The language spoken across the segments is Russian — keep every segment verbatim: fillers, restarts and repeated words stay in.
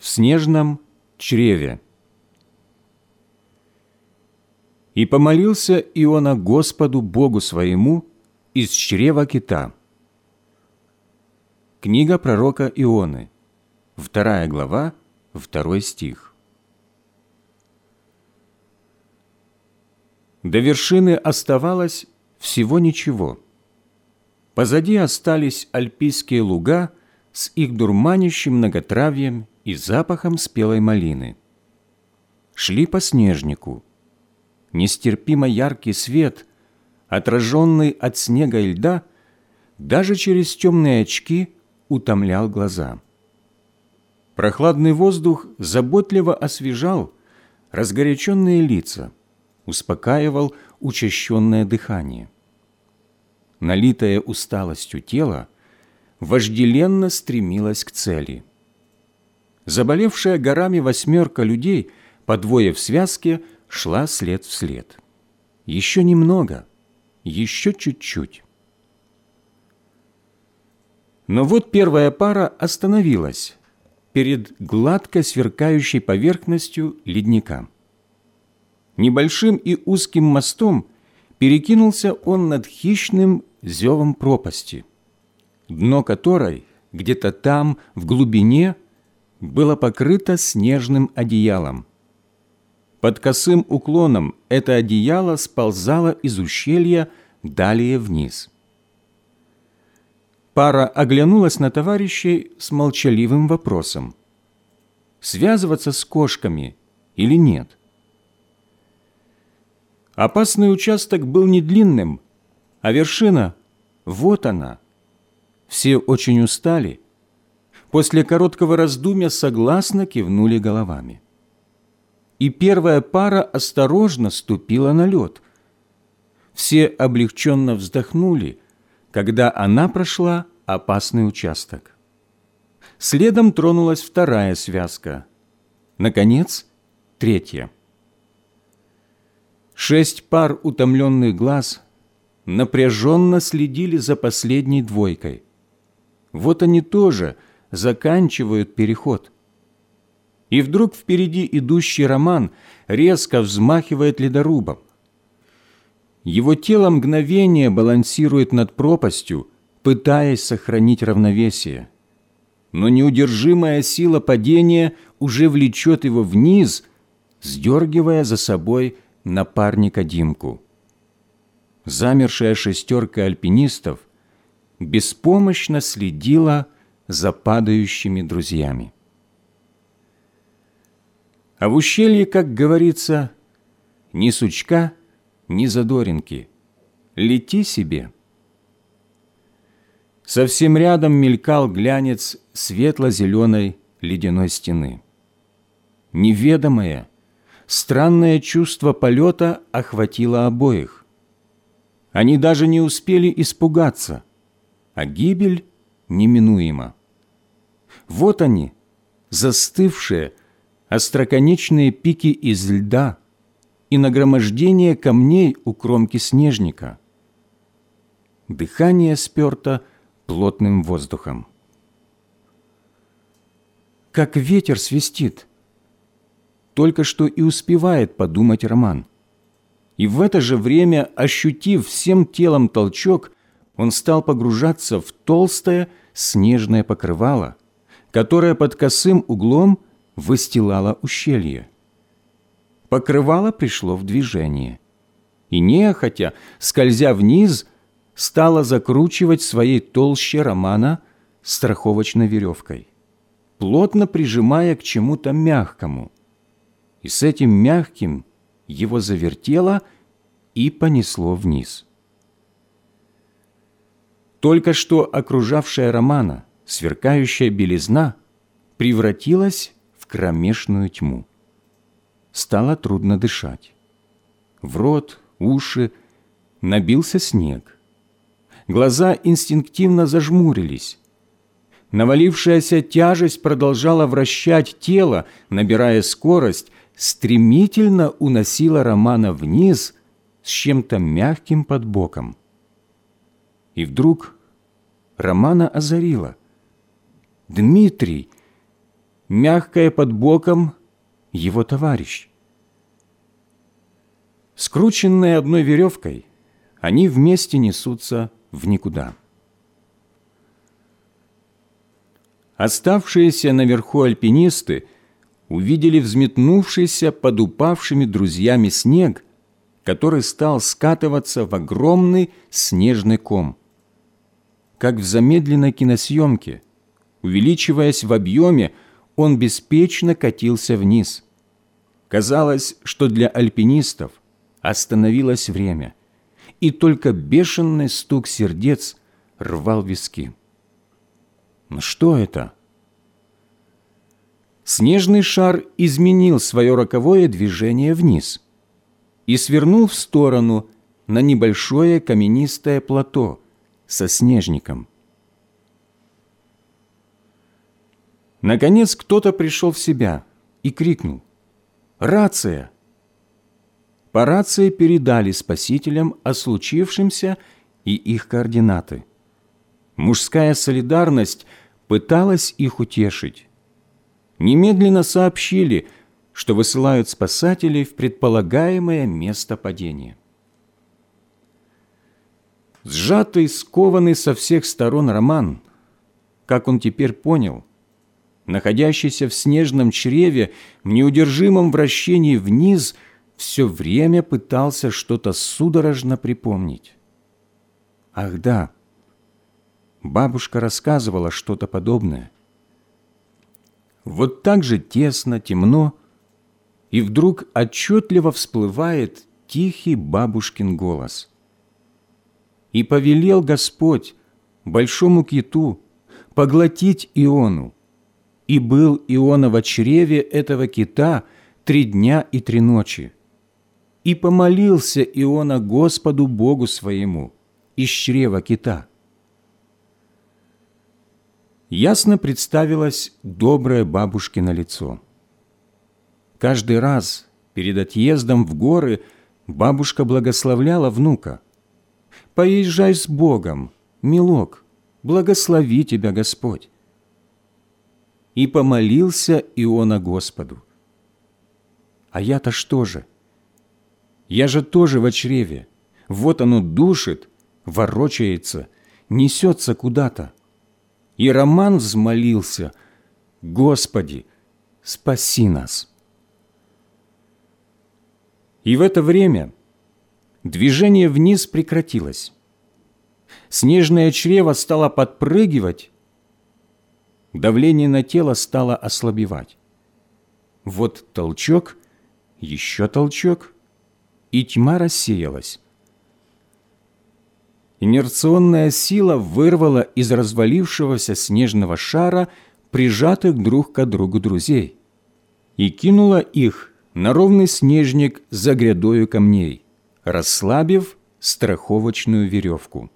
в снежном чреве. И помолился Иона Господу Богу своему из чрева кита. Книга пророка Ионы, вторая глава, второй стих. До вершины оставалось всего ничего. Позади остались альпийские луга с их дурманящим многотравьем и запахом спелой малины. Шли по снежнику. Нестерпимо яркий свет, отраженный от снега и льда, даже через темные очки утомлял глаза. Прохладный воздух заботливо освежал разгоряченные лица, успокаивал учащенное дыхание. Налитое усталостью тело вожделенно стремилось к цели. Заболевшая горами восьмерка людей, по двое в связке, шла след в след. Еще немного, еще чуть-чуть. Но вот первая пара остановилась перед гладко сверкающей поверхностью ледника. Небольшим и узким мостом перекинулся он над хищным зевом пропасти, дно которой где-то там, в глубине, было покрыто снежным одеялом. Под косым уклоном это одеяло сползало из ущелья далее вниз. Пара оглянулась на товарищей с молчаливым вопросом: связываться с кошками или нет? Опасный участок был не длинным, а вершина – вот она. Все очень устали. После короткого раздумья согласно кивнули головами. И первая пара осторожно ступила на лед. Все облегченно вздохнули, когда она прошла опасный участок. Следом тронулась вторая связка. Наконец, третья. Шесть пар утомленных глаз напряженно следили за последней двойкой. Вот они тоже заканчивают переход. И вдруг впереди идущий Роман резко взмахивает ледорубом. Его тело мгновение балансирует над пропастью, пытаясь сохранить равновесие. Но неудержимая сила падения уже влечет его вниз, сдергивая за собой напарника Димку. Замершая шестерка альпинистов беспомощно следила за падающими друзьями. А в ущелье, как говорится, ни сучка, ни задоринки. Лети себе. Совсем рядом мелькал глянец светло-зеленой ледяной стены. Неведомое, странное чувство полета охватило обоих. Они даже не успели испугаться, а гибель неминуема. Вот они, застывшие, остроконечные пики из льда и нагромождение камней у кромки снежника. Дыхание сперто плотным воздухом. Как ветер свистит, только что и успевает подумать Роман. И в это же время, ощутив всем телом толчок, он стал погружаться в толстое снежное покрывало, которое под косым углом выстилало ущелье. Покрывало пришло в движение, и нехотя, скользя вниз, стало закручивать своей толще Романа страховочной веревкой, плотно прижимая к чему-то мягкому. И с этим мягким его завертело и понесло вниз. Только что окружавшая Романа сверкающая белизна превратилась в кромешную тьму. Стало трудно дышать. В рот, уши набился снег. Глаза инстинктивно зажмурились. Навалившаяся тяжесть продолжала вращать тело, набирая скорость, стремительно уносила Романа вниз с чем-то мягким под боком. И вдруг Романа озарило. «Дмитрий, мягкое под боком его товарищ. Скрученные одной веревкой, они вместе несутся в никуда. Оставшиеся наверху альпинисты увидели взметнувшийся под упавшими друзьями снег, который стал скатываться в огромный снежный ком. Как в замедленной киносъемке, увеличиваясь в объеме, он беспечно катился вниз. Казалось, что для альпинистов остановилось время, и только бешеный стук сердец рвал виски. Но что это? Снежный шар изменил свое роковое движение вниз и свернул в сторону на небольшое каменистое плато со снежником. Наконец кто-то пришел в себя и крикнул: «Рация!» По рации передали спасителям о случившемся и их координаты. Мужская солидарность пыталась их утешить. Немедленно сообщили, что высылают спасателей в предполагаемое место падения. Сжатый, скованный со всех сторон Роман, как он теперь понял, находящийся в снежном чреве, в неудержимом вращении вниз, все время пытался что-то судорожно припомнить. Ах да, бабушка рассказывала что-то подобное. Вот так же тесно, темно, и вдруг отчетливо всплывает тихий бабушкин голос. «И повелел Господь большому киту поглотить Иону, и был Иона во чреве этого кита три дня и три ночи. И помолился Иона Господу Богу своему из чрева кита». Ясно представилось доброе бабушкино лицо. Каждый раз перед отъездом в горы бабушка благословляла внука: «Поезжай с Богом, милок, благослови тебя Господь». И помолился Иона Господу. А я-то что же? Я же тоже во чреве. Вот оно душит, ворочается, несется куда-то. И Роман взмолился: «Господи, спаси нас!» И в это время движение вниз прекратилось. Снежное чрево стало подпрыгивать, давление на тело стало ослабевать. Вот толчок, еще толчок, и тьма рассеялась. Инерционная сила вырвала из развалившегося снежного шара прижатых друг к другу друзей и кинула их на ровный снежник за грядою камней, расслабив страховочную веревку.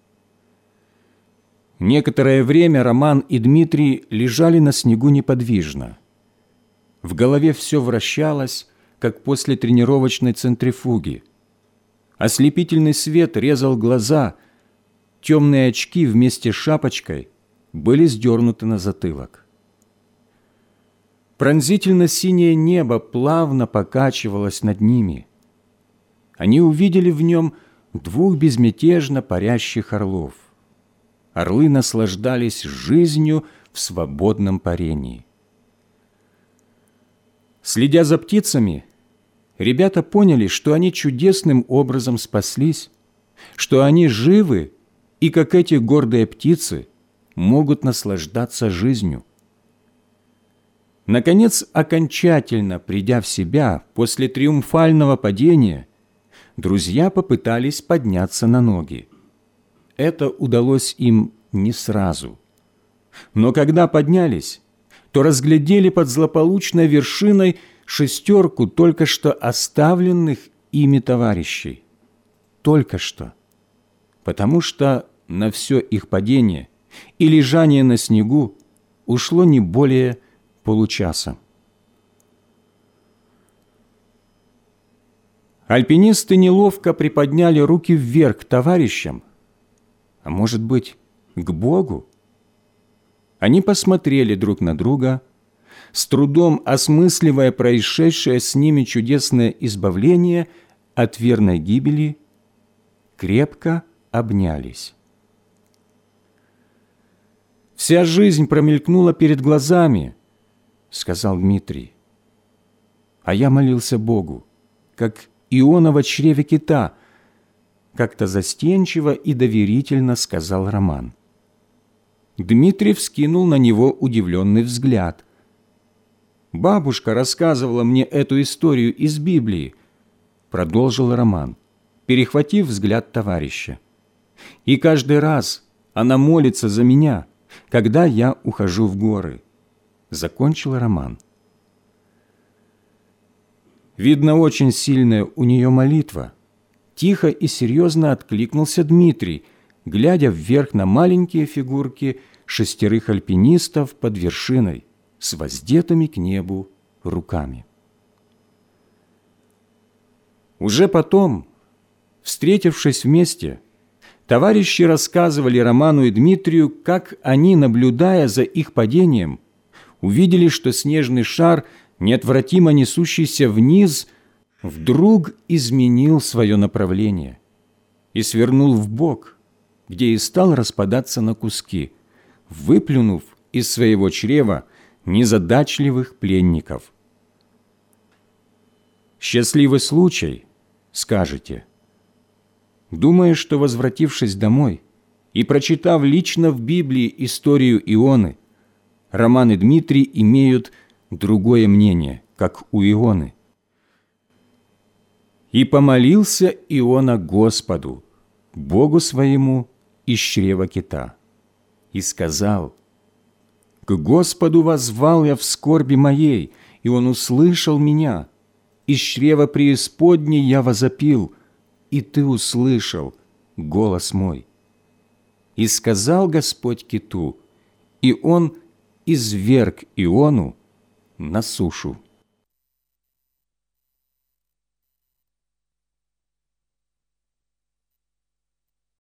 Некоторое время Роман и Дмитрий лежали на снегу неподвижно. В голове все вращалось, как после тренировочной центрифуги. Ослепительный свет резал глаза, темные очки вместе с шапочкой были сдернуты на затылок. Пронзительно-синее небо плавно покачивалось над ними. Они увидели в нем двух безмятежно парящих орлов. Орлы наслаждались жизнью в свободном парении. Следя за птицами, ребята поняли, что они чудесным образом спаслись, что они живы и, как эти гордые птицы, могут наслаждаться жизнью. Наконец, окончательно придя в себя после триумфального падения, друзья попытались подняться на ноги. Это удалось им не сразу. Но когда поднялись, то разглядели под злополучной вершиной шестерку только что оставленных ими товарищей. Только что. Потому что на все их падение и лежание на снегу ушло не более получаса. Альпинисты неловко приподняли руки вверх к товарищам, а может быть, к Богу. Они посмотрели друг на друга, с трудом осмысливая происшедшее с ними чудесное избавление от верной гибели, крепко обнялись. «Вся жизнь промелькнула перед глазами», — сказал Дмитрий. «А я молился Богу, как Иона во чреве кита», — как-то застенчиво и доверительно сказал Роман. Дмитрий вскинул на него удивленный взгляд. «Бабушка рассказывала мне эту историю из Библии», — продолжил Роман, перехватив взгляд товарища. «И каждый раз она молится за меня, когда я ухожу в горы», — закончил Роман. «Видно, очень сильная у нее молитва», — тихо и серьезно откликнулся Дмитрий, глядя вверх на маленькие фигурки шестерых альпинистов под вершиной с воздетыми к небу руками. Уже потом, встретившись вместе, товарищи рассказывали Роману и Дмитрию, как они, наблюдая за их падением, увидели, что снежный шар, неотвратимо несущийся вниз, вдруг изменил свое направление и свернул вбок, где и стал распадаться на куски, выплюнув из своего чрева незадачливых пленников. «Счастливый случай», — скажете. Думаю, что, возвратившись домой и прочитав лично в Библии историю Ионы, Роман и Дмитрий имеют другое мнение, как у Ионы. «И помолился Иона Господу, Богу своему, из чрева кита, и сказал: к Господу воззвал я в скорби моей, и Он услышал меня. Из чрева преисподней я возопил, и Ты услышал голос мой. И сказал Господь киту, и он изверг Иону на сушу».